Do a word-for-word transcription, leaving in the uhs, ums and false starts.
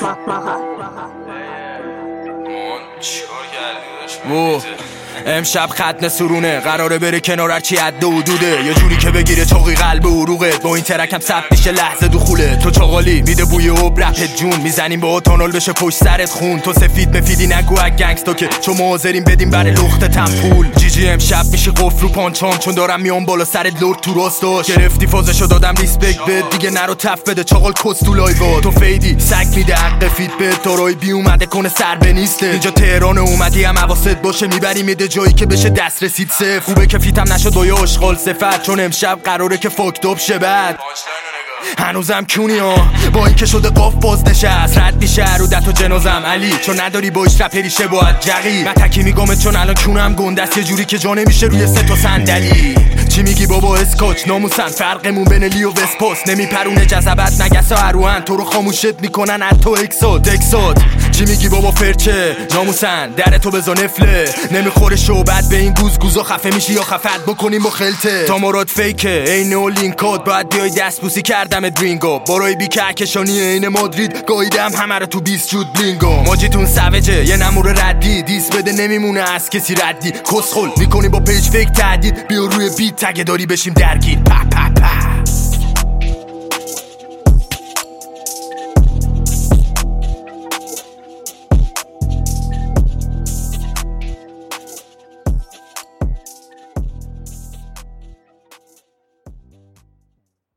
و امشب ختنه سرونه قراره بره کنار هرچی عده و دوده یه جوری که بگیره چاقی قلب و عروقت با این ترکم ثبت میشه لحظه دخوله تو چاقالی میده بوی اوب رپت جون میزنیم با تانال بشه پشت سرت خون تو سفید مفیدی نگو اگ گنگستا که چون حاضریم بدیم برای لختتم پول جی جی امشب میشه قفل رو پانچام چون دارم میام بالا سرت لرد تو راستاش گرفتی فازشو دادم ریسپکت بد دیگه نرو تف بده چاقال کس تو لایوا تو فیدی سگ میده حق فیت بد تارای بی اومده کنه سر به نیسته اینجا تهران اومدی هم حواست باشه میبری میده جایی که بشه دست رسید صفر خوبه که فیتم نشد با یه اشغال صفت چون امشب قراره که فاکتاب شه بعد هنوزم کونی ها با این که شده قاف باز نشست رد میشه رو دت و جنازم علی چون نداری باش رپری شه باید جقی من تکی میگمت چون الان کونم گندست یه جوری که جا نمیشه روی سه تا صندلی چی میگی بابا اسکاچ ناموسن فرقمون بین لی و وسپاس نمیپرونه جذبت نگسا هروان تو رو خاموشت میکنن حتی اکسات اکسات چی میگی بابا فرچه ناموسن در تو بزا نفله نمیخوره شوبت به این گوز گوزا خفه میشی یا خفت بکنیم با خلته تا مراد فیکه این و لینکات باید بیای دست بوسی کردم درینگو برای بی کهکشانی این مادرید گاییدم همه رو تو بیست جود بلینگو ماجیتون سوجه یه نمور ردی دیس بده نمیمونه از کسی ردی کسخل میکنی با پیج فیک تهدید بیا روی بیت تگه داری بشیم درگیر